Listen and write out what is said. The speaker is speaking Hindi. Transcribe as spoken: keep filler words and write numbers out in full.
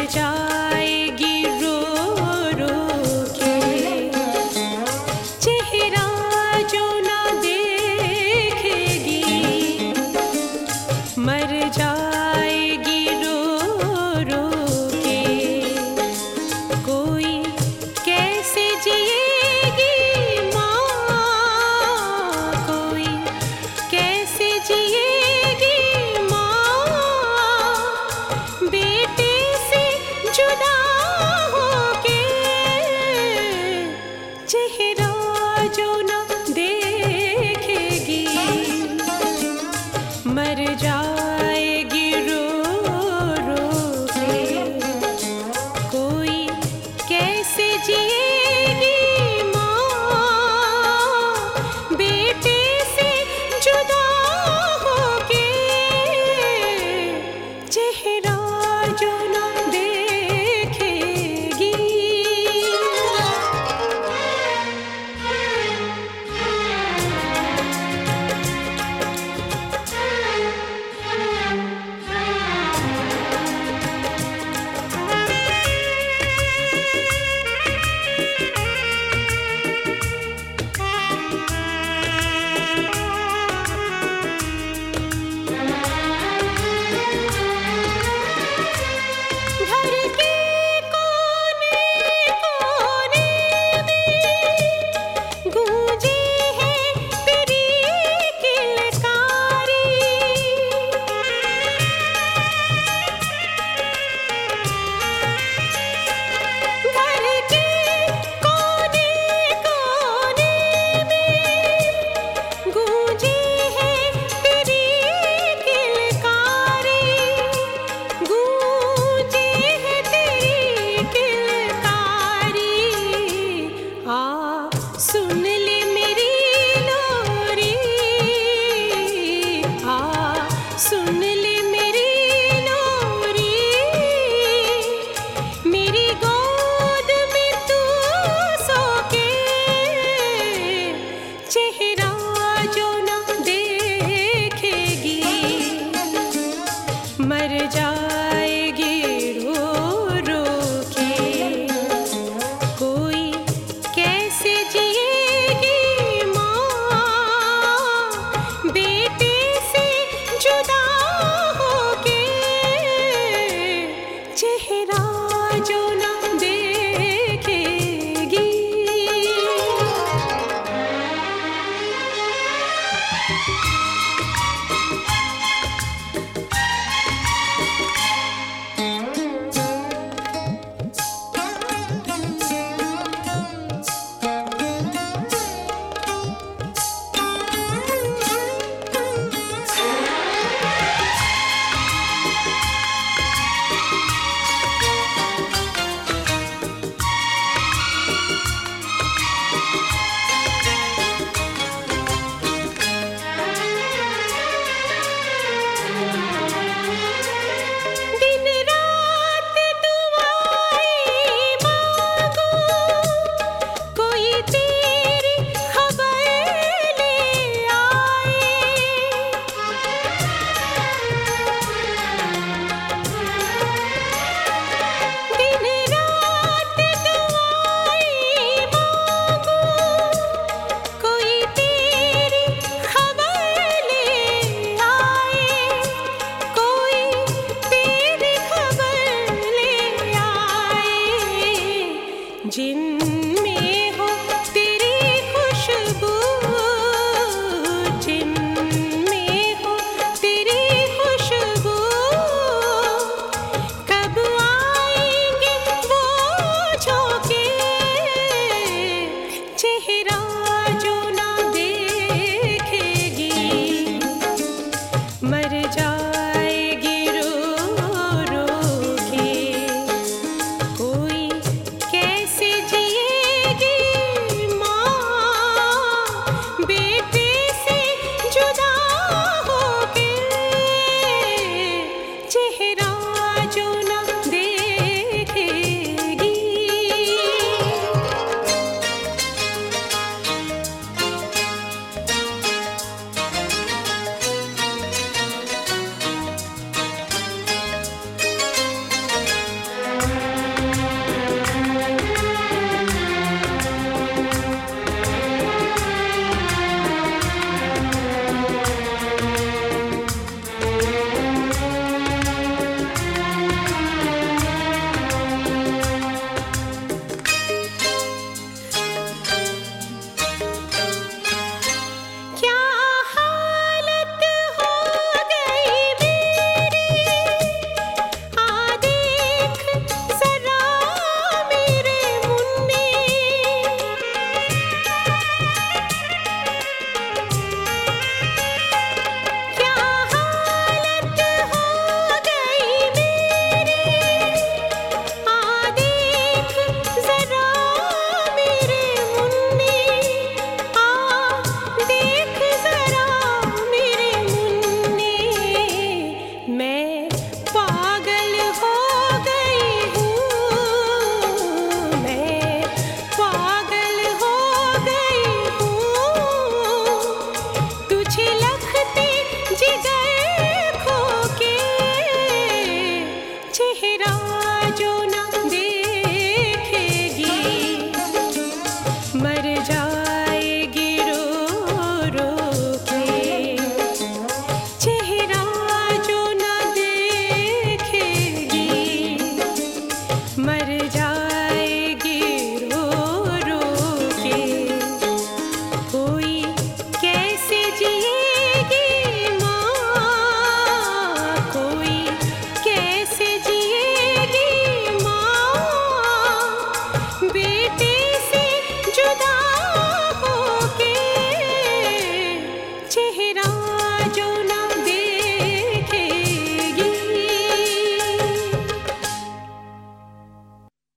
जाएगी रो रो के, चेहरा जो ना देखेगी, मर जाएगी रो रो के। कोई कैसे जिएगी माँ, कोई कैसे जिएगी माँ, बेटे से जुदा होके, चेहरा जो ना देखेगी, मर जाएगी रो रो के। कोई कैसे जिएगी माँ, बेटे से जुदा होके, चेहरा जो ना देखेगी। घर के कोने कोने में गूंजी है तेरी किलकारी, घर के कोने कोने में गूंजी है तेरी किलकारी, गूंजी है तेरी किलकारी। आ सुन ले मेरी लोरी, आ सुन ले मेरी लोरी, मेरी गोद में तू सो के, चेहरा जो ना देखेगी, मर जाएगी रो रो के। कोई कैसे जिएगी माँ, बेटे से जुदा होके, चेहरा जो ना देखेगी। दिन रात दुआएं मांगो, कोई तेरी खबर ले आए। दिन रात दुआएं मांगो, कोई तेरी खबर ले आए, कोई तेरी खबर ले आए। जिनमें हो तेरी खुशबू, जिनमें हो तेरी खुशबू, कब आएंगे वो झोंके, चेहरा जो ना देखेगी, मर जाएगी रो रो के। कोई कैसे जी सेहरा जो